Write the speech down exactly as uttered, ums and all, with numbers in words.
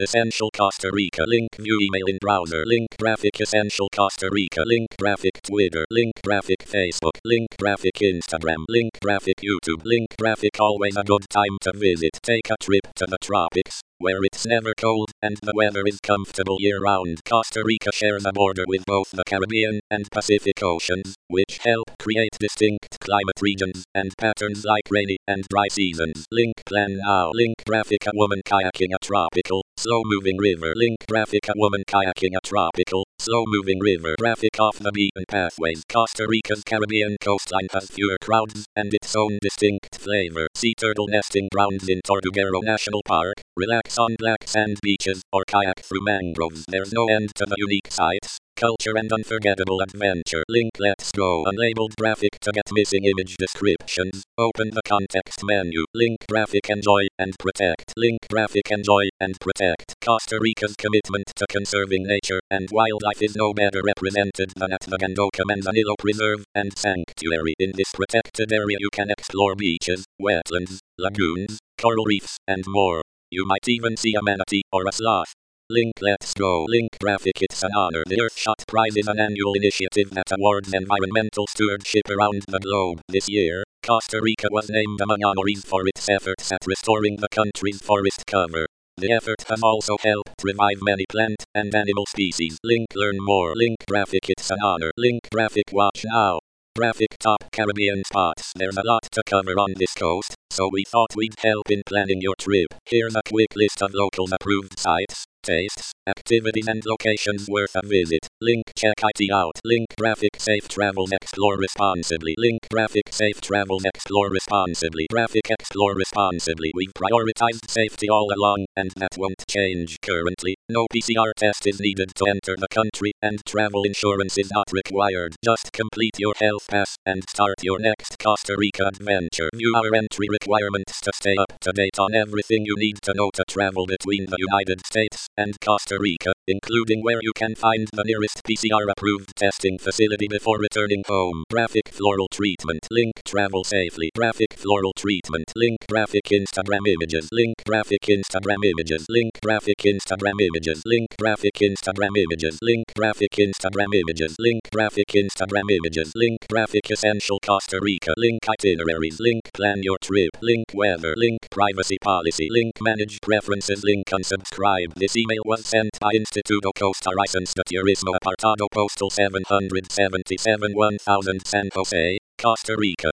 Essential Costa Rica link view email in browser link graphic Essential Costa Rica link graphic Twitter link graphic Facebook link graphic Instagram link graphic YouTube link graphic always a good time to visit. Take a trip to the tropics, where it's never cold and the weather is comfortable year-round. Costa Rica shares a border with both the Caribbean and Pacific Oceans, which help create distinct climate regions and patterns like rainy and dry seasons. Link plan now. Link graphic a woman kayaking a tropical, slow-moving river. Link graphic a woman kayaking a tropical, slow-moving river. Graphic off the beaten pathways. Costa Rica's Caribbean coastline has fewer crowds and its own distinct flavor. Sea turtle nesting grounds in Tortuguero National Park. Relax on black sand beaches or kayak through mangroves. There's no end to the unique sights, culture and unforgettable adventure. Link let's go. Unlabeled graphic to get missing image descriptions. Open the context menu. Link graphic enjoy and protect. Link graphic enjoy and protect. Costa Rica's commitment to conserving nature and wildlife is no better represented than at the Gandoca Manzanillo Preserve and Sanctuary. In this protected area you can explore beaches, wetlands, lagoons, coral reefs, and more. You might even see a manatee or a sloth. Link let's go. Link graphic it's an honor. The Earthshot Prize is an annual initiative that awards environmental stewardship around the globe. This year, Costa Rica was named among honorees for its efforts at restoring the country's forest cover. The effort has also helped revive many plant and animal species. Link learn more. Link graphic it's an honor. Link graphic watch now. Graphic top Caribbean spots. There's a lot to cover on this coast, so we thought we'd help in planning your trip. Here's a quick list of locals approved sites, tastes, activities and locations worth a visit. Link check it out. Link graphic safe travels explore responsibly. Link graphic safe travels explore responsibly. Graphic explore responsibly. We've prioritized safety all along, and that won't change. Currently, no P C R test is needed to enter the country, and travel insurance is not required. Just complete your health pass and start your next Costa Rica adventure. View our entry requirements to stay up to date on everything you need to know to travel between the United States and Costa Rica, including where you can find the nearest P C R-approved testing facility before returning home. Graphic floral treatment. Link travel safely. Graphic floral treatment. Link graphic Instagram images. Link graphic Instagram images. Link graphic Instagram images. Link graphic Instagram images. Link graphic Instagram images. Link graphic Instagram images. Link graphic essential Costa Rica. Link itineraries. Link plan your trip. Link weather. Link privacy policy. Link manage preferences. Link unsubscribe. This email was sent by Instituto Costarricense de Turismo Apartado Postal seven seventy-seven one thousand San Jose, Costa Rica.